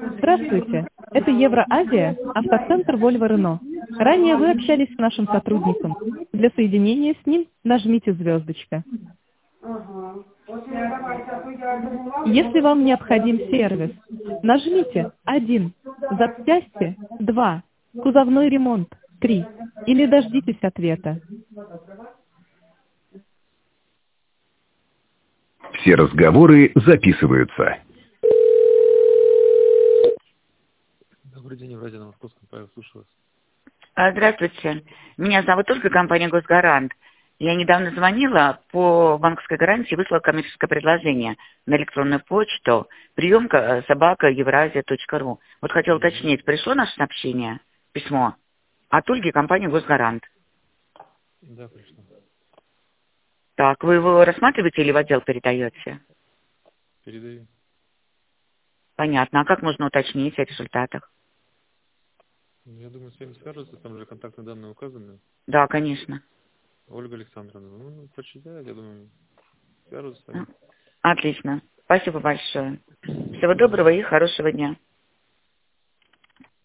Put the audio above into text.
Здравствуйте, это Евроазия, автоцентр Вольво-Рено. Ранее вы общались с нашим сотрудником. Для соединения с ним нажмите звездочка. Если вам необходим сервис, нажмите 1, запчасти 2, кузовной ремонт 3 или дождитесь ответа. Все разговоры записываются. Добрый день, Евразия, на Московском, Павел, слушаю вас. Здравствуйте. Меня зовут Ольга, компания «Госгарант». Я недавно звонила по банковской гарантии, выслала коммерческое предложение на электронную почту приемка @евразия.ру. Вот хотела уточнить, пришло наше сообщение, письмо от Ольги, компания «Госгарант». Да, пришло. Так, вы его рассматриваете или в отдел передаете? Передаю. Понятно. А как можно уточнить о результатах? Я думаю, с вами свяжутся, там же контактные данные указаны. Да, конечно. Ольга Александровна, почитает, я думаю, свяжутся с вами. Отлично. Спасибо большое. Всего доброго и хорошего дня.